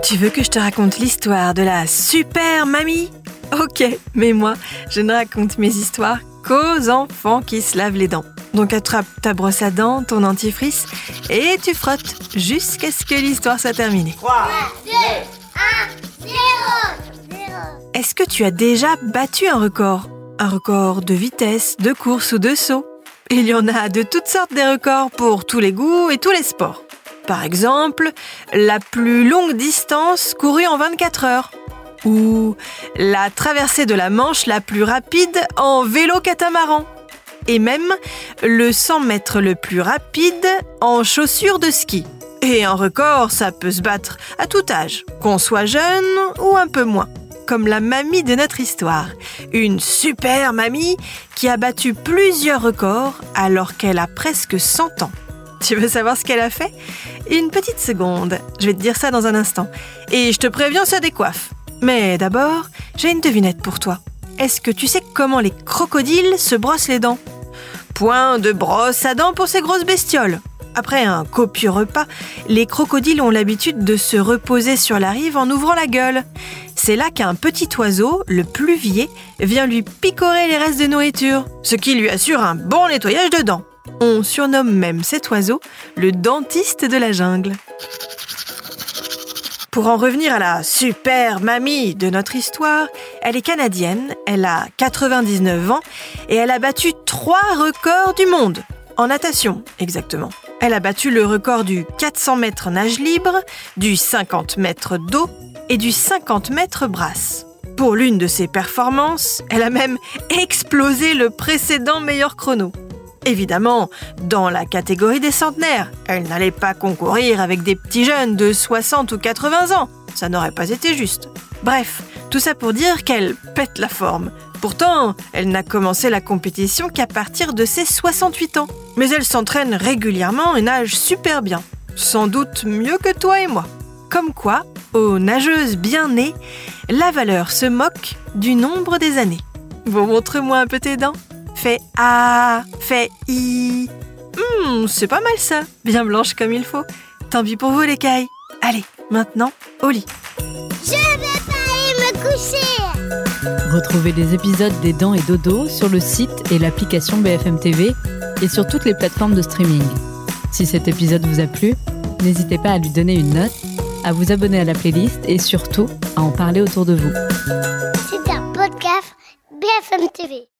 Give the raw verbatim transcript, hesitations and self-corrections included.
Tu veux que je te raconte l'histoire de la super mamie ? Ok, mais moi, je ne raconte mes histoires qu'aux enfants qui se lavent les dents. Donc attrape ta brosse à dents, ton dentifrice et tu frottes jusqu'à ce que l'histoire soit terminée. trois, deux, un, zéro. Est-ce que tu as déjà battu un record ? Un record de vitesse, de course ou de saut ? Il y en a de toutes sortes des records pour tous les goûts et tous les sports. Par exemple, la plus longue distance courue en vingt-quatre heures. Ou la traversée de la Manche la plus rapide en vélo catamaran. Et même le cent mètres le plus rapide en chaussures de ski. Et un record, ça peut se battre à tout âge, qu'on soit jeune ou un peu moins. Comme la mamie de notre histoire. Une super mamie qui a battu plusieurs records alors qu'elle a presque cent ans. Tu veux savoir ce qu'elle a fait ? Une petite seconde, je vais te dire ça dans un instant. Et je te préviens, ça décoiffe. Mais d'abord, j'ai une devinette pour toi. Est-ce que tu sais comment les crocodiles se brossent les dents ? Point de brosse à dents pour ces grosses bestioles. Après un copieux repas, les crocodiles ont l'habitude de se reposer sur la rive en ouvrant la gueule. C'est là qu'un petit oiseau, le pluvier, vient lui picorer les restes de nourriture, ce qui lui assure un bon nettoyage de dents. On surnomme même cet oiseau le dentiste de la jungle. Pour en revenir à la super mamie de notre histoire, elle est canadienne, elle a quatre-vingt-dix-neuf ans et elle a battu trois records du monde. En natation, exactement. Elle a battu le record du quatre cents mètres nage libre, du cinquante mètres dos et du cinquante mètres brasse. Pour l'une de ses performances, elle a même explosé le précédent meilleur chrono. Évidemment, dans la catégorie des centenaires, elle n'allait pas concourir avec des petits jeunes de soixante ou quatre-vingts ans. Ça n'aurait pas été juste. Bref, tout ça pour dire qu'elle pète la forme. Pourtant, elle n'a commencé la compétition qu'à partir de ses soixante-huit ans. Mais elle s'entraîne régulièrement et nage super bien. Sans doute mieux que toi et moi. Comme quoi, aux nageuses bien nées, la valeur se moque du nombre des années. Bon, montre-moi un peu tes dents. Fais A, fais I. Hum, c'est pas mal ça, bien blanche comme il faut. Tant pis pour vous les cailles. Allez, maintenant, au lit. Je vais pas aller me coucher. Retrouvez les épisodes des Dents et Dodo sur le site et l'application B F M T V et sur toutes les plateformes de streaming. Si cet épisode vous a plu, n'hésitez pas à lui donner une note, à vous abonner à la playlist et surtout à en parler autour de vous. C'est un podcast B F M T V.